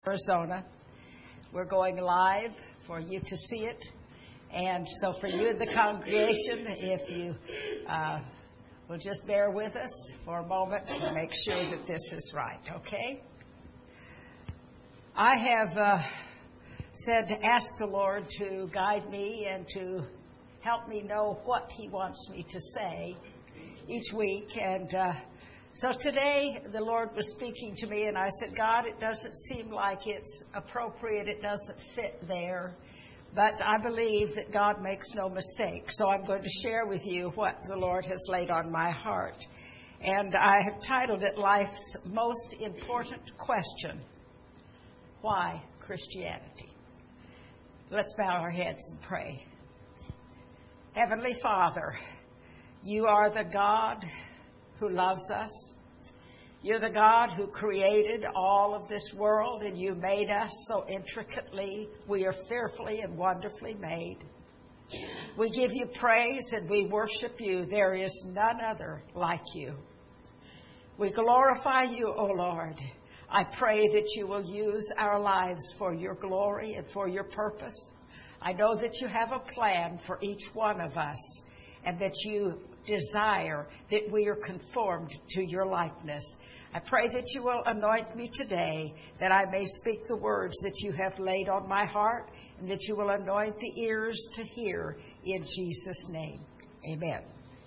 Arizona. We're going live for you to see it. And so for you in the congregation, if you will just bear with us for a moment to make sure that this is right, okay? I have asked the Lord to guide me and to help me know what He wants me to say each week. And so today the Lord was speaking to me, and I said, God, it doesn't seem like it's appropriate. It doesn't fit there. But I believe that God makes no mistake. So I'm going to share with you what the Lord has laid on my heart. And I have titled it Life's Most Important Question: Why Christianity? Let's bow our heads and pray. Heavenly Father, You are the God who loves us. You're the God who created all of this world, and You made us so intricately. We are fearfully and wonderfully made. We give You praise and we worship You. There is none other like You. We glorify You, O Lord. I pray that You will use our lives for Your glory and for Your purpose. I know that You have a plan for each one of us, and that You desire that we are conformed to Your likeness. I pray that You will anoint me today, that I may speak the words that You have laid on my heart, and that You will anoint the ears to hear, in Jesus' name. Amen.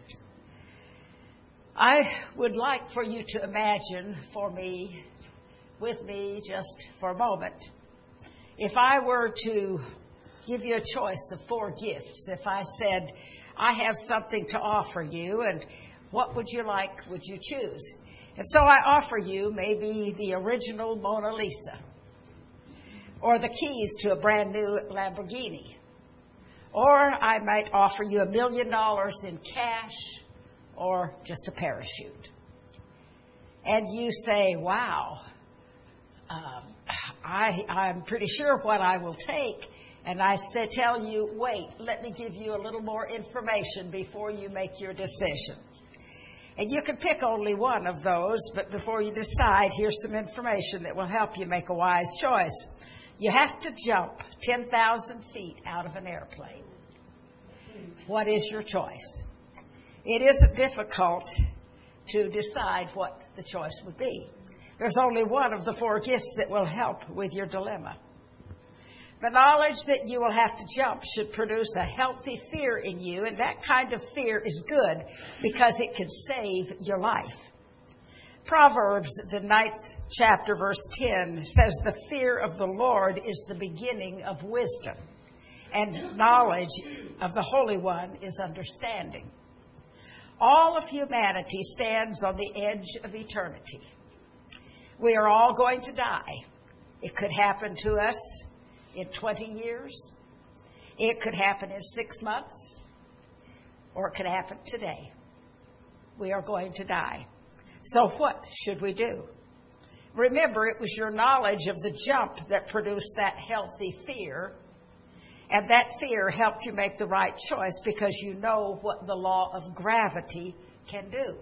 I would like for you to imagine with me just for a moment, if I were to give you a choice of 4 gifts, if I said, I have something to offer you, and what would you choose? And so I offer you maybe the original Mona Lisa, or the keys to a brand new Lamborghini, or I might offer you $1 million in cash, or just a parachute. And you say, wow, I'm pretty sure what I will take. And I tell you, wait, let me give you a little more information before you make your decision. And you can pick only one of those, but before you decide, here's some information that will help you make a wise choice. You have to jump 10,000 feet out of an airplane. What is your choice? It isn't difficult to decide what the choice would be. There's only one of the 4 gifts that will help with your dilemma. The knowledge that you will have to jump should produce a healthy fear in you, and that kind of fear is good because it can save your life. Proverbs, the 9th chapter, verse 10, says, the fear of the Lord is the beginning of wisdom, and knowledge of the Holy One is understanding. All of humanity stands on the edge of eternity. We are all going to die. It could happen to us in 20 years. It could happen in 6 months. Or it could happen today. We are going to die. So what should we do? Remember, it was your knowledge of the jump that produced that healthy fear. And that fear helped you make the right choice because you know what the law of gravity can do.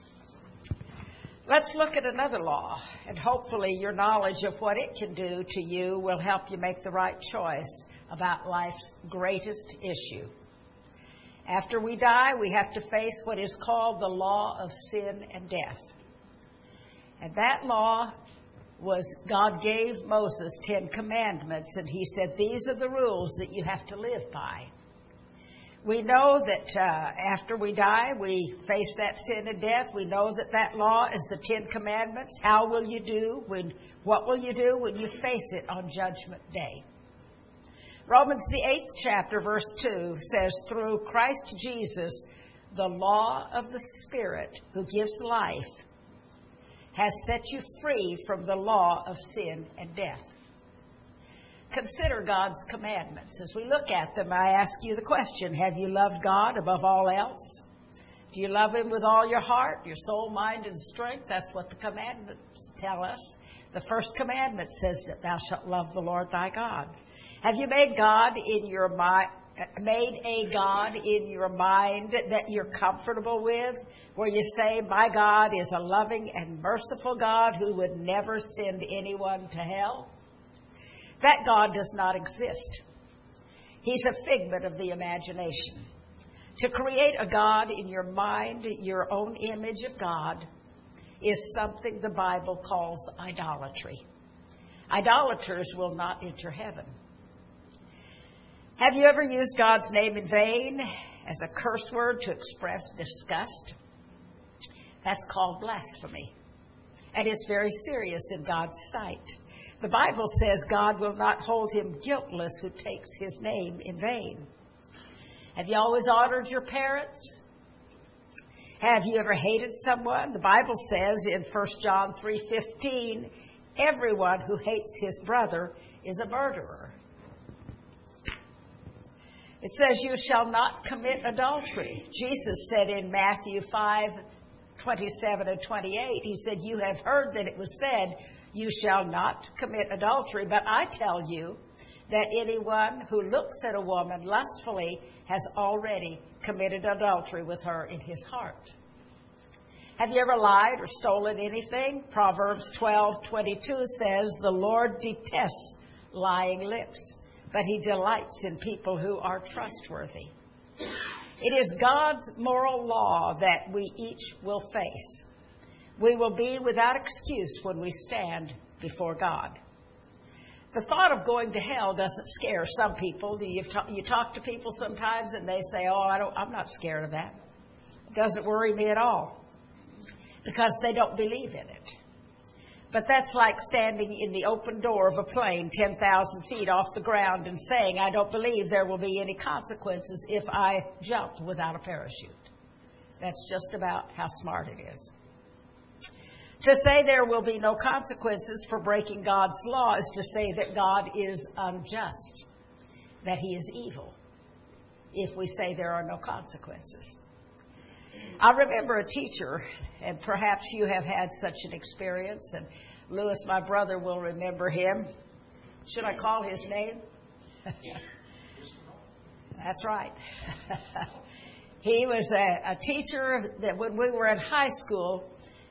Let's look at another law, and hopefully your knowledge of what it can do to you will help you make the right choice about life's greatest issue. After we die, we have to face what is called the law of sin and death. And that law was, God gave Moses 10 commandments, and He said, these are the rules that you have to live by. We know that after we die, we face that sin and death. We know that that law is the 10 commandments. How will you do? What will you do when you face it on Judgment Day? Romans, the 8th chapter, verse 2 says, through Christ Jesus, the law of the Spirit who gives life has set you free from the law of sin and death. Consider God's commandments. As we look at them, I ask you the question, have you loved God above all else? Do you love Him with all your heart, your soul, mind, and strength? That's what the commandments tell us. The first commandment says that thou shalt love the Lord thy God. Have you made God in your mind? Made a God in your mind that you're comfortable with, where you say, my God is a loving and merciful God who would never send anyone to hell? That God does not exist. He's a figment of the imagination. To create a God in your mind, your own image of God, is something the Bible calls idolatry. Idolaters will not enter heaven. Have you ever used God's name in vain as a curse word to express disgust? That's called blasphemy. And it's very serious in God's sight. The Bible says God will not hold him guiltless who takes his name in vain. Have you always honored your parents? Have you ever hated someone? The Bible says in 1 John 3:15, everyone who hates his brother is a murderer. It says you shall not commit adultery. Jesus said in Matthew 5:27 and 28, he said, you have heard that it was said, you shall not commit adultery, but I tell you that anyone who looks at a woman lustfully has already committed adultery with her in his heart. Have you ever lied or stolen anything? Proverbs 12:22 says, the Lord detests lying lips, but he delights in people who are trustworthy. It is God's moral law that we each will face. We will be without excuse when we stand before God. The thought of going to hell doesn't scare some people. You talk to people sometimes and they say, I'm not scared of that. It doesn't worry me at all because they don't believe in it. But that's like standing in the open door of a plane 10,000 feet off the ground and saying, I don't believe there will be any consequences if I jump without a parachute. That's just about how smart it is. To say there will be no consequences for breaking God's law is to say that God is unjust, that he is evil, if we say there are no consequences. I remember a teacher, and perhaps you have had such an experience, and Lewis, my brother, will remember him. Should I call his name? That's right. He was a teacher that when we were in high school,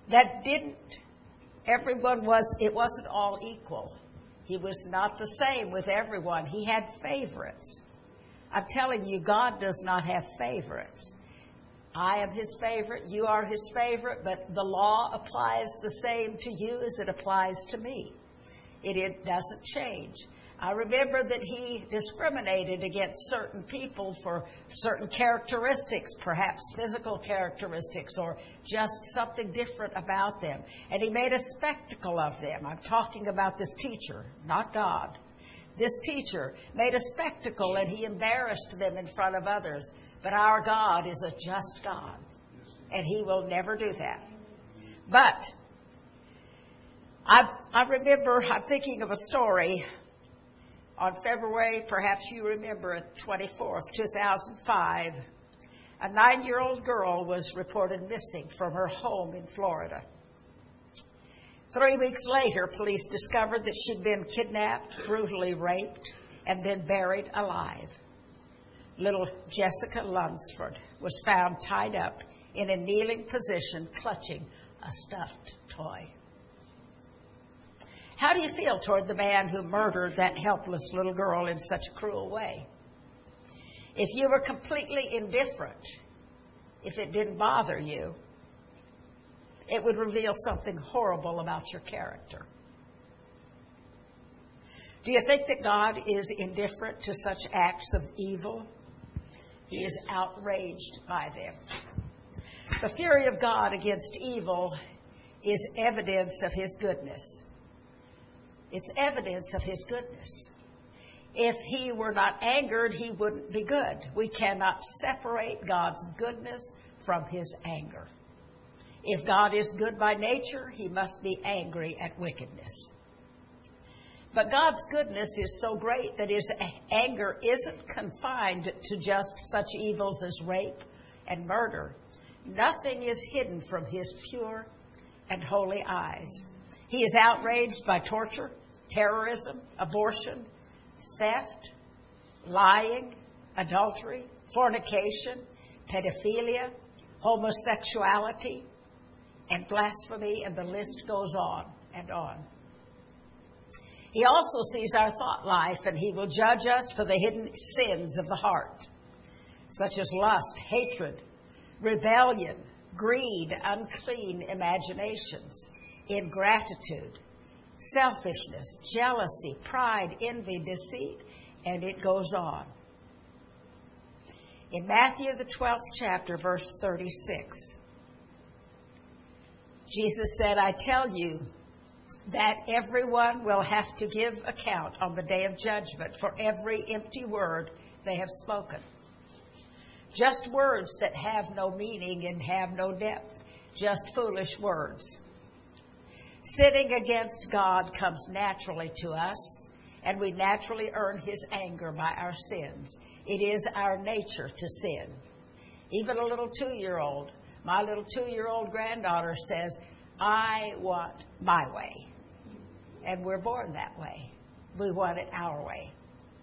it wasn't all equal. He was not the same with everyone. He had favorites. I'm telling you, God does not have favorites. I am his favorite, you are his favorite, but the law applies the same to you as it applies to me. It doesn't change. I remember that he discriminated against certain people for certain characteristics, perhaps physical characteristics or just something different about them. And he made a spectacle of them. I'm talking about this teacher, not God. This teacher made a spectacle and he embarrassed them in front of others. But our God is a just God, and he will never do that. But I remember, I'm thinking of a story on February, perhaps you remember it, 24th, 2005. A 9-year-old girl was reported missing from her home in Florida. 3 weeks later, police discovered that she'd been kidnapped, brutally raped, and then buried alive. Little Jessica Lunsford was found tied up in a kneeling position, clutching a stuffed toy. How do you feel toward the man who murdered that helpless little girl in such a cruel way? If you were completely indifferent, if it didn't bother you, it would reveal something horrible about your character. Do you think that God is indifferent to such acts of evil? He is outraged by them. The fury of God against evil is evidence of his goodness. It's evidence of his goodness. If he were not angered, he wouldn't be good. We cannot separate God's goodness from his anger. If God is good by nature, he must be angry at wickedness. But God's goodness is so great that his anger isn't confined to just such evils as rape and murder. Nothing is hidden from his pure and holy eyes. He is outraged by torture, terrorism, abortion, theft, lying, adultery, fornication, pedophilia, homosexuality, and blasphemy, and the list goes on and on. He also sees our thought life, and he will judge us for the hidden sins of the heart, such as lust, hatred, rebellion, greed, unclean imaginations, ingratitude, selfishness, jealousy, pride, envy, deceit, and it goes on. In Matthew, the 12th chapter, verse 36, Jesus said, I tell you that everyone will have to give account on the day of judgment for every empty word they have spoken. Just words that have no meaning and have no depth, just foolish words. Sinning against God comes naturally to us, and we naturally earn his anger by our sins. It is our nature to sin. Even a little 2-year-old, my little 2-year-old granddaughter says, I want my way. And we're born that way. We want it our way.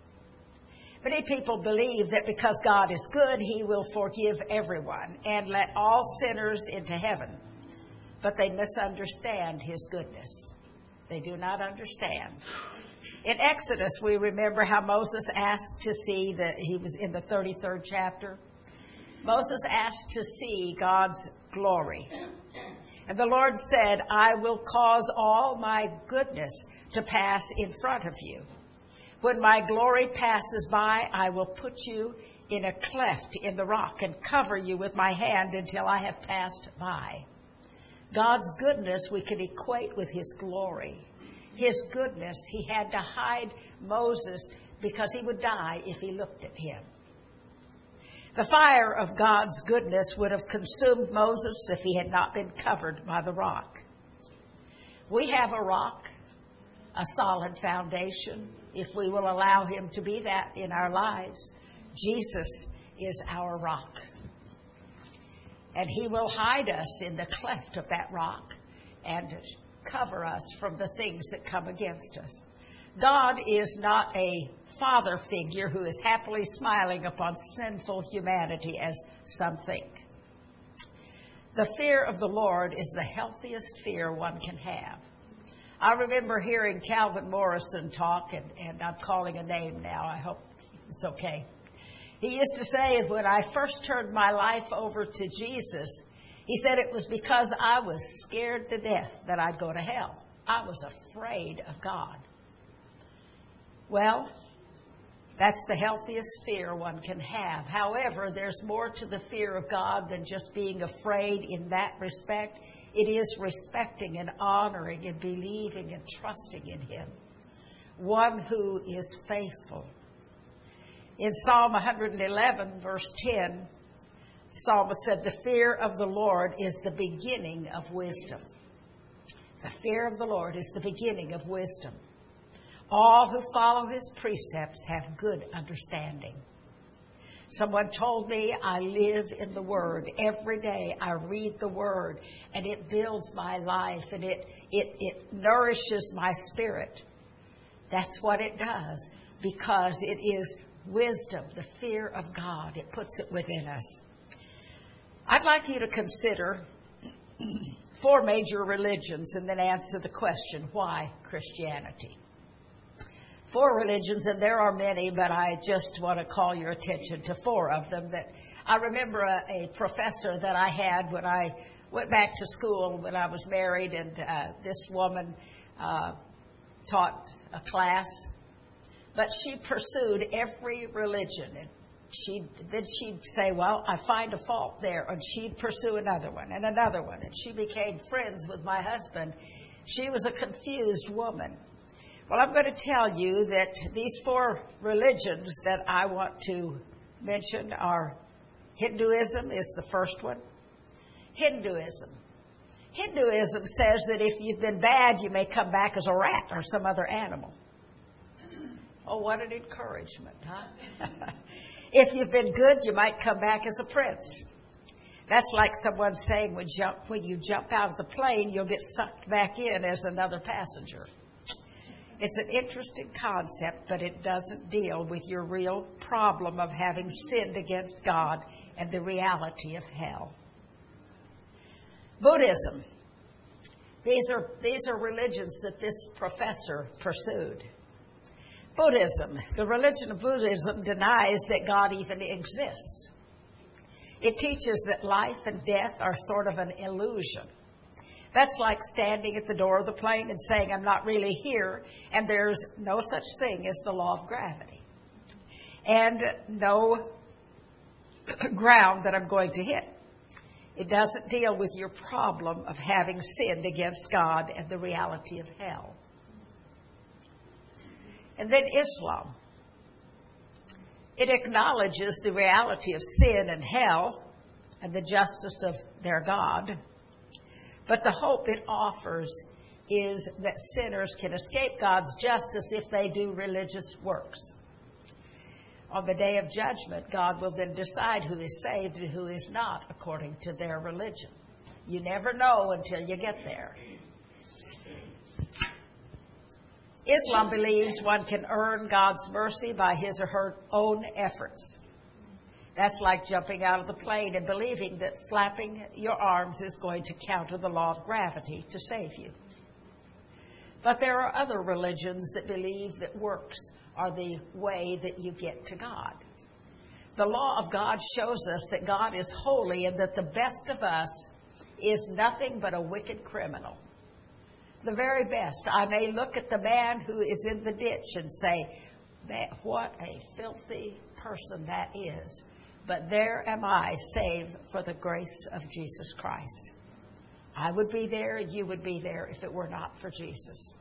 Many people believe that because God is good, he will forgive everyone and let all sinners into heaven. But they misunderstand his goodness. They do not understand. In Exodus, we remember how Moses asked to see that he was in the 33rd chapter. Moses asked to see God's glory. And the Lord said, I will cause all my goodness to pass in front of you. When my glory passes by, I will put you in a cleft in the rock and cover you with my hand until I have passed by. God's goodness we can equate with his glory. His goodness, he had to hide Moses because he would die if he looked at him. The fire of God's goodness would have consumed Moses if he had not been covered by the rock. We have a rock, a solid foundation, if we will allow him to be that in our lives. Jesus is our rock. And he will hide us in the cleft of that rock and cover us from the things that come against us. God is not a father figure who is happily smiling upon sinful humanity, as some think. The fear of the Lord is the healthiest fear one can have. I remember hearing Calvin Morrison talk, and I'm calling a name now. I hope it's okay. He used to say, when I first turned my life over to Jesus, he said it was because I was scared to death that I'd go to hell. I was afraid of God. Well, that's the healthiest fear one can have. However, there's more to the fear of God than just being afraid in that respect. It is respecting and honoring and believing and trusting in him. One who is faithful. In Psalm 111, verse 10, the psalmist said, the fear of the Lord is the beginning of wisdom. The fear of the Lord is the beginning of wisdom. All who follow his precepts have good understanding. Someone told me I live in the Word. Every day I read the Word, and it builds my life, and it nourishes my spirit. That's what it does, because it is wisdom, the fear of God. It puts it within us. I'd like you to consider 4 major religions and then answer the question, why Christianity? 4 religions, and there are many, but I just want to call your attention to 4 of them. That I remember a professor that I had when I went back to school when I was married, and this woman taught a class, but she pursued every religion. And then she'd say, well, I find a fault there, and she'd pursue another one and another one, and she became friends with my husband. She was a confused woman. Well, I'm going to tell you that these 4 religions that I want to mention are Hinduism is the first one. Hinduism. Hinduism says that if you've been bad, you may come back as a rat or some other animal. Oh, what an encouragement, huh? If you've been good, you might come back as a prince. That's like someone saying when you jump out of the plane, you'll get sucked back in as another passenger. It's an interesting concept, but it doesn't deal with your real problem of having sinned against God and the reality of hell. Buddhism. These are religions that this professor pursued. Buddhism, the religion of Buddhism denies that God even exists. It teaches that life and death are sort of an illusion. That's like standing at the door of the plane and saying, I'm not really here, and there's no such thing as the law of gravity, and no ground that I'm going to hit. It doesn't deal with your problem of having sinned against God and the reality of hell. And then Islam. It acknowledges the reality of sin and hell and the justice of their God. But the hope it offers is that sinners can escape God's justice if they do religious works. On the day of judgment, God will then decide who is saved and who is not according to their religion. You never know until you get there. Islam believes one can earn God's mercy by his or her own efforts. That's like jumping out of the plane and believing that flapping your arms is going to counter the law of gravity to save you. But there are other religions that believe that works are the way that you get to God. The law of God shows us that God is holy and that the best of us is nothing but a wicked criminal. The very best. I may look at the man who is in the ditch and say, what a filthy person that is. But there am I, saved for the grace of Jesus Christ. I would be there and you would be there if it were not for Jesus.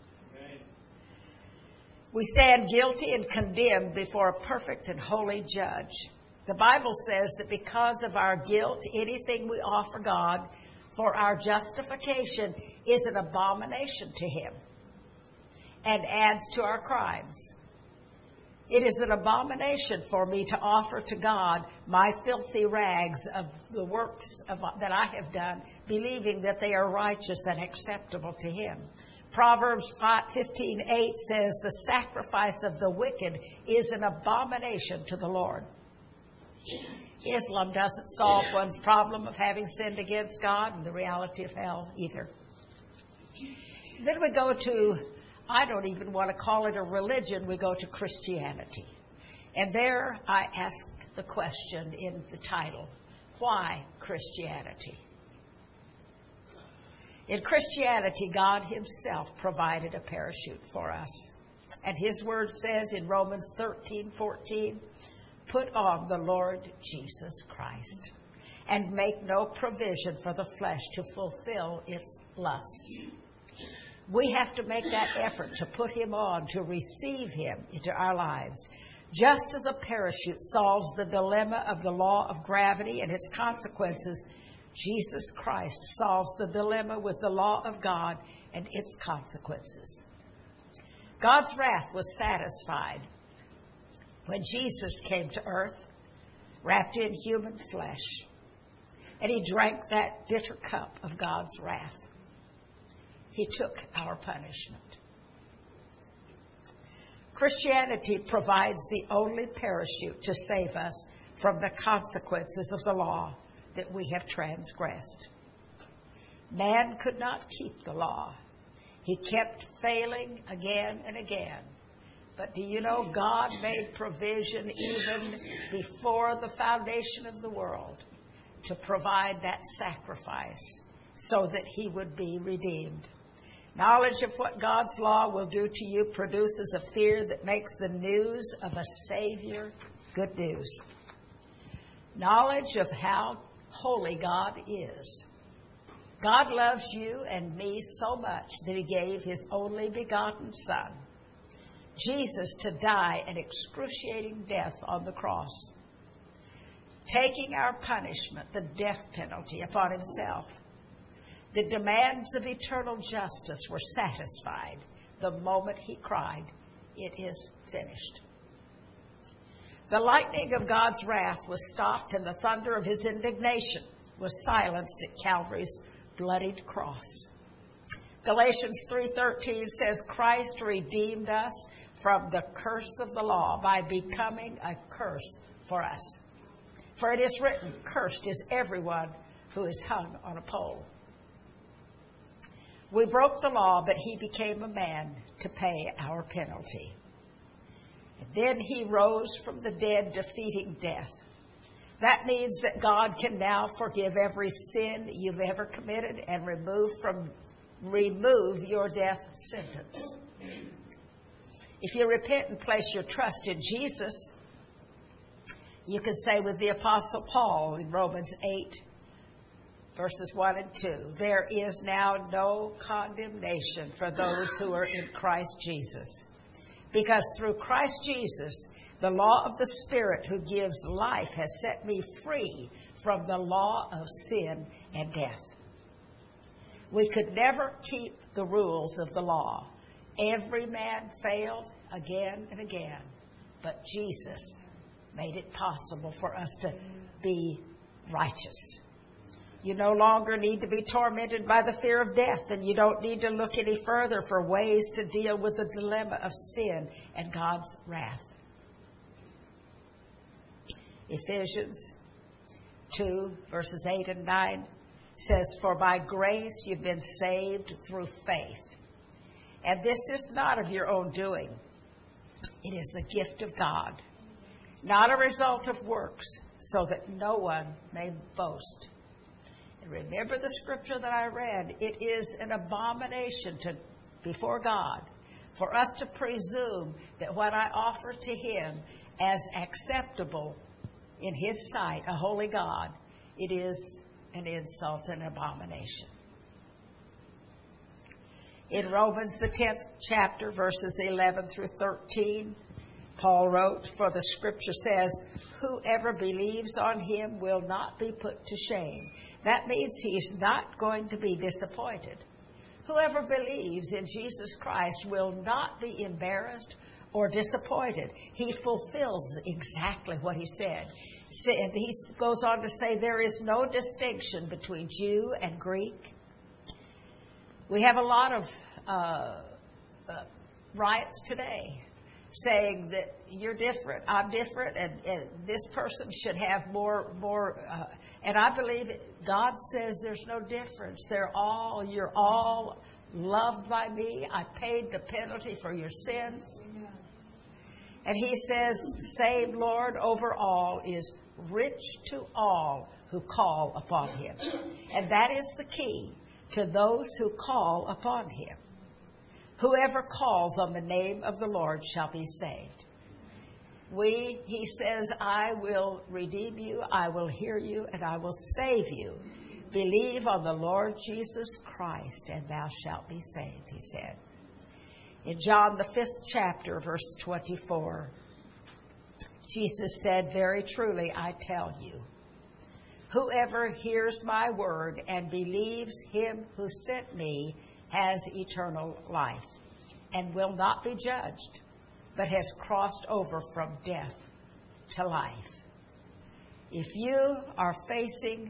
We stand guilty and condemned before a perfect and holy judge. The Bible says that because of our guilt, anything we offer God for our justification is an abomination to Him and adds to our crimes. It is an abomination for me to offer to God my filthy rags of the works that I have done, believing that they are righteous and acceptable to Him. Proverbs 15:8 says, the sacrifice of the wicked is an abomination to the Lord. Islam doesn't solve one's problem of having sinned against God and the reality of hell either. Then we go to, I don't even want to call it a religion, we go to Christianity. And there I ask the question in the title, why Christianity? In Christianity, God Himself provided a parachute for us. And His word says in Romans 13:14, put on the Lord Jesus Christ and make no provision for the flesh to fulfill its lusts. We have to make that effort to put Him on, to receive Him into our lives. Just as a parachute solves the dilemma of the law of gravity and its consequences, Jesus Christ solves the dilemma with the law of God and its consequences. God's wrath was satisfied when Jesus came to earth, wrapped in human flesh, and He drank that bitter cup of God's wrath. He took our punishment. Christianity provides the only parachute to save us from the consequences of the law that we have transgressed. Man could not keep the law. He kept failing again and again. But do you know God made provision even before the foundation of the world to provide that sacrifice so that He would be redeemed? Knowledge of what God's law will do to you produces a fear that makes the news of a Savior good news. Knowledge of how holy God is. God loves you and me so much that He gave His only begotten Son, Jesus, to die an excruciating death on the cross, taking our punishment, the death penalty, upon Himself. The demands of eternal justice were satisfied the moment He cried, "It is finished." The lightning of God's wrath was stopped, and the thunder of His indignation was silenced at Calvary's bloodied cross. Galatians 3:13 says, Christ redeemed us from the curse of the law by becoming a curse for us. For it is written, cursed is everyone who is hung on a pole. We broke the law, but he became a man to pay our penalty. And then he rose from the dead, defeating death. That means that God can now forgive every sin you've ever committed and remove your death sentence. If you repent and place your trust in Jesus, you can say with the Apostle Paul in Romans 8, verses 1 and 2, there is now no condemnation for those who are in Christ Jesus. Because through Christ Jesus, the law of the Spirit who gives life has set me free from the law of sin and death. We could never keep the rules of the law. Every man failed again and again, but Jesus made it possible for us to be righteous. You no longer need to be tormented by the fear of death, and you don't need to look any further for ways to deal with the dilemma of sin and God's wrath. Ephesians 2, verses 8 and 9 says, for by grace you've been saved through faith. And this is not of your own doing. It is the gift of God, not a result of works, so that no one may boast. And remember the scripture that I read. It is an abomination before God for us to presume that what I offer to him as acceptable in his sight, a holy God, it is an insult and abomination. In Romans, the 10th chapter, verses 11 through 13, Paul wrote, for the scripture says, whoever believes on him will not be put to shame. That means he's not going to be disappointed. Whoever believes in Jesus Christ will not be embarrassed or disappointed. He fulfills exactly what he said. He goes on to say there is no distinction between Jew and Greek. We have a lot of riots today saying that you're different, I'm different, and this person should have more. And I believe God says there's no difference. You're all loved by me. I paid the penalty for your sins. And he says, save Lord over all is rich to all who call upon him. And that is the key to those who call upon him. Whoever calls on the name of the Lord shall be saved. He says, I will redeem you, I will hear you, and I will save you. Believe on the Lord Jesus Christ, and thou shalt be saved, he said. In John, the 5th chapter, verse 24, Jesus said, very truly, I tell you, whoever hears my word and believes him who sent me has eternal life and will not be judged, but has crossed over from death to life. If you are facing,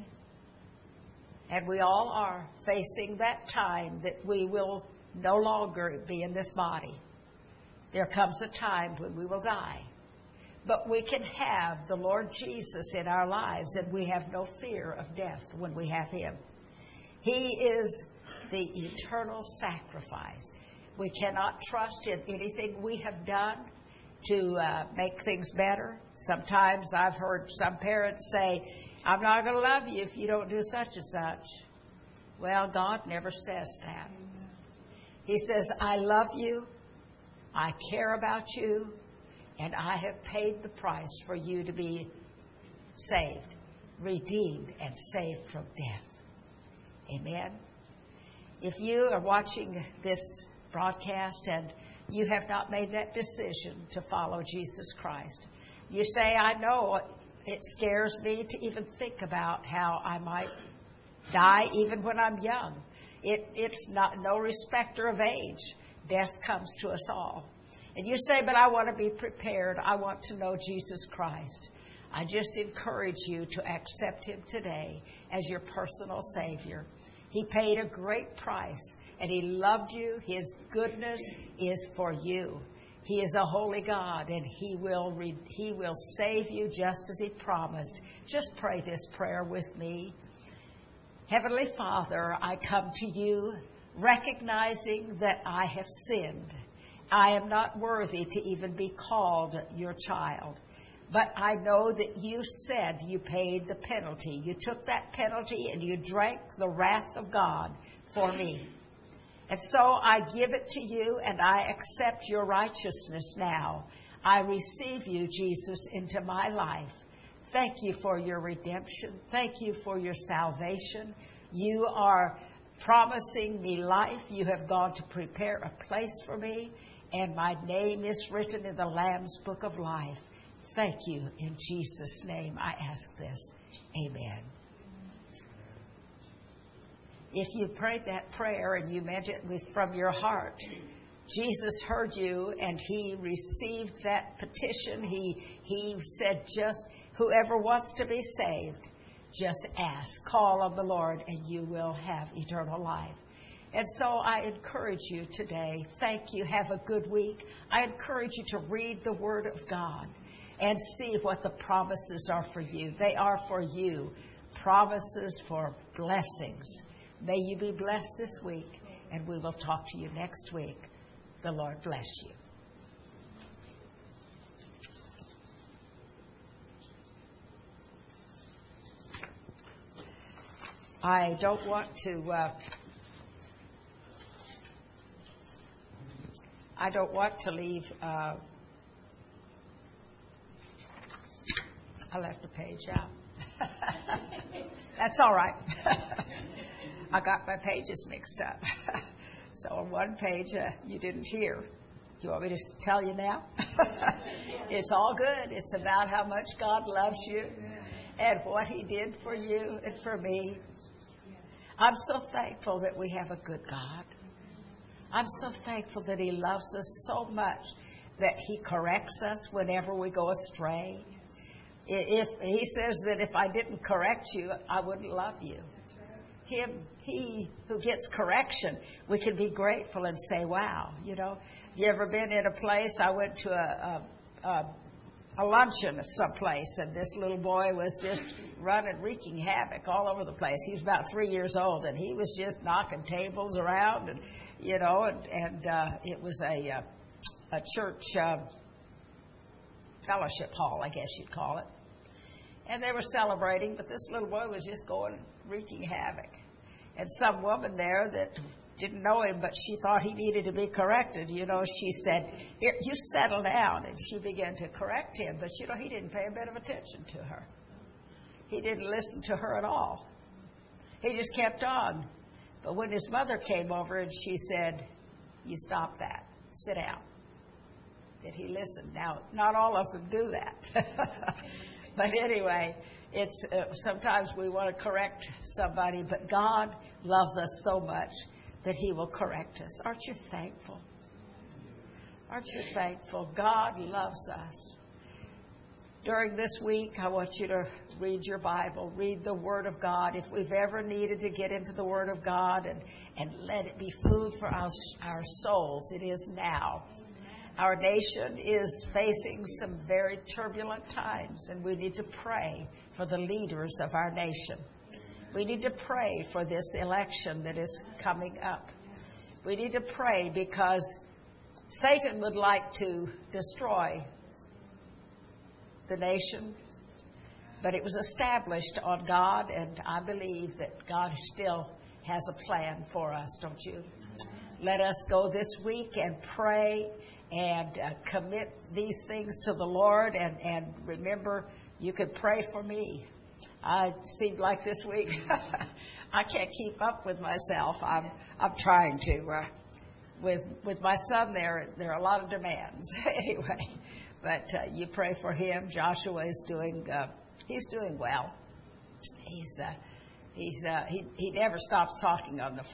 and we all are facing that time that we will no longer be in this body, there comes a time when we will die. But we can have the Lord Jesus in our lives, and we have no fear of death when we have him. He is the eternal sacrifice. We cannot trust in anything we have done to make things better. Sometimes I've heard some parents say, I'm not going to love you if you don't do such and such. Well, God never says that. He says, I love you, I care about you, and I have paid the price for you to be saved, redeemed, and saved from death. Amen. If you are watching this broadcast and you have not made that decision to follow Jesus Christ, you say, I know it scares me to even think about how I might die even when I'm young. It's not no respecter of age. Death comes to us all. And you say, but I want to be prepared. I want to know Jesus Christ. I just encourage you to accept him today as your personal Savior. He paid a great price, and he loved you. His goodness is for you. He is a holy God, and he will save you just as he promised. Just pray this prayer with me. Heavenly Father, I come to you recognizing that I have sinned. I am not worthy to even be called your child. But I know that you said you paid the penalty. You took that penalty and you drank the wrath of God for me. And so I give it to you and I accept your righteousness now. I receive you, Jesus, into my life. Thank you for your redemption. Thank you for your salvation. You are promising me life. You have gone to prepare a place for me, and my name is written in the Lamb's Book of Life. Thank you. In Jesus' name I ask this. Amen. If you prayed that prayer and you meant it from your heart, Jesus heard you and he received that petition. He said, just whoever wants to be saved, just ask, call on the Lord, and you will have eternal life. And so I encourage you today, thank you, have a good week. I encourage you to read the Word of God and see what the promises are for you. They are for you, promises for blessings. May you be blessed this week, and we will talk to you next week. The Lord bless you. I don't want to leave. I left a page out. That's all right. I got my pages mixed up. So on one page you didn't hear. Do you want me to tell you now? It's all good. It's about how much God loves you and what he did for you and for me. I'm so thankful that we have a good God. I'm so thankful that he loves us so much that he corrects us whenever we go astray. If he says that if I didn't correct you, I wouldn't love you. He who gets correction, we can be grateful and say, wow, you ever been in a place? I went to a luncheon at some place, and this little boy was just running, wreaking havoc all over the place. He was about 3 years old, and he was just knocking tables around, and it was a church fellowship hall, I guess you'd call it. And they were celebrating, but this little boy was just going wreaking havoc. And some woman there that didn't know him, but she thought he needed to be corrected, she said, "Here, you settle down." And she began to correct him, but he didn't pay a bit of attention to her. He didn't listen to her at all. He just kept on. But when his mother came over and she said, "You stop that, sit down," did he listen? Now, not all of them do that. But anyway, it's sometimes we want to correct somebody, but God loves us so much that he will correct us. Aren't you thankful? Aren't you thankful? God loves us. During this week, I want you to read your Bible, read the Word of God. If we've ever needed to get into the Word of God and let it be food for our souls, it is now. Our nation is facing some very turbulent times, and we need to pray for the leaders of our nation. We need to pray for this election that is coming up. We need to pray because Satan would like to destroy the nation, but it was established on God, and I believe that God still has a plan for us, don't you? Let us go this week and pray and commit these things to the Lord, and remember, you could pray for me. It seemed like this week I can't keep up with myself. I'm trying to. With my son there are a lot of demands anyway. But you pray for him. Joshua is doing well. He never stops talking on the phone.